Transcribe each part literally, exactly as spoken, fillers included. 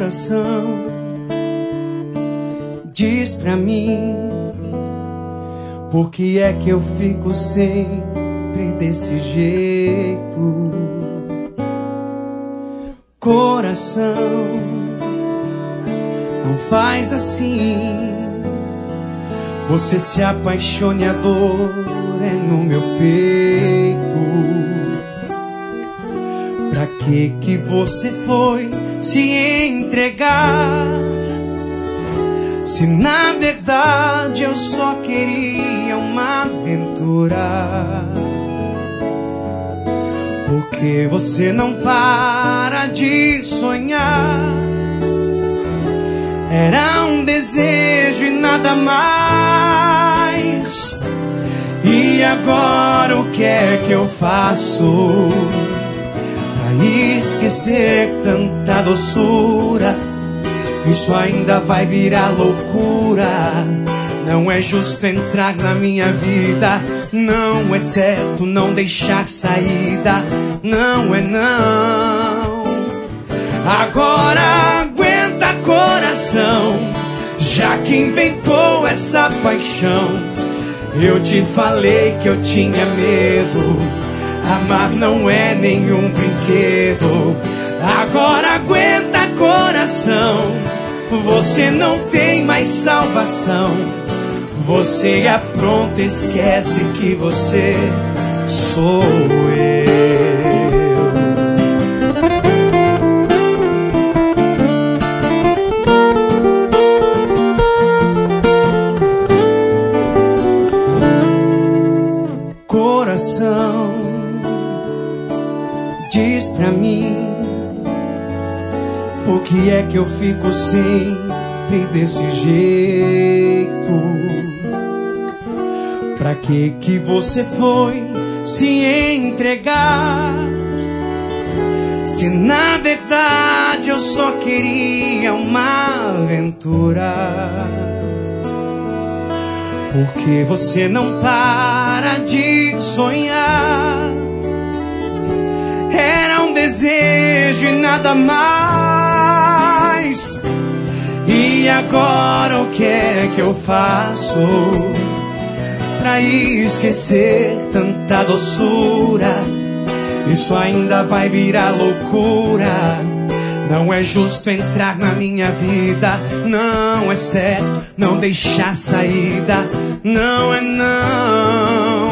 coração, diz pra mim, por que é que eu fico sempre desse jeito? Coração, não faz assim. Você se apaixone, a dor é no meu peito. Pra que que você foi se entregar, se na verdade eu só queria uma aventura? Por que você não para de sonhar? Era um desejo e nada mais. E agora o que é que eu faço pra esquecer tanta doçura? Isso ainda vai virar loucura. Não é justo entrar na minha vida, não é certo não deixar saída, não é não. Agora aguenta, coração, já que inventou essa paixão. Eu te falei que eu tinha medo, amar não é nenhum brinquedo. Agora aguenta, coração, você não tem mais salvação. Você apronta, esquece que você sou eu. Coração, diz pra mim, por que é que eu fico sempre desse jeito? Pra que que você foi se entregar, se na verdade eu só queria uma aventura? Por que você não para de sonhar? Era um desejo e nada mais. E agora o que é que eu faço pra esquecer tanta doçura? Isso ainda vai virar loucura. Não é justo entrar na minha vida, não é certo não deixar saída, não é não.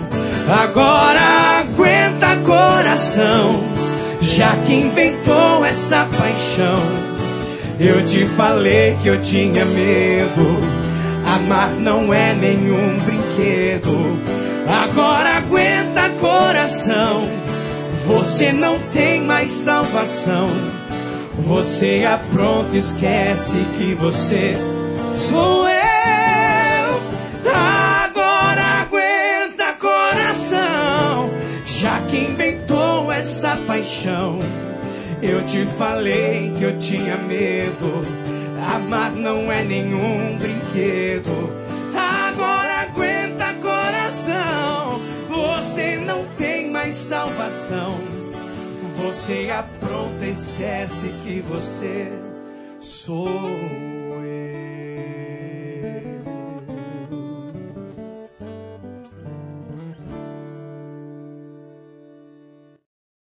Agora aguenta, coração, já que inventou essa paixão. Eu te falei que eu tinha medo, amar não é nenhum brinquedo. Agora aguenta, coração, você não tem mais salvação. Você apronta, esquece que você sou eu. Agora aguenta, coração, já que inventou essa paixão. Eu te falei que eu tinha medo, amar não é nenhum brinquedo. Agora aguenta, coração, você não tem mais salvação. Você apronta, esquece que você sou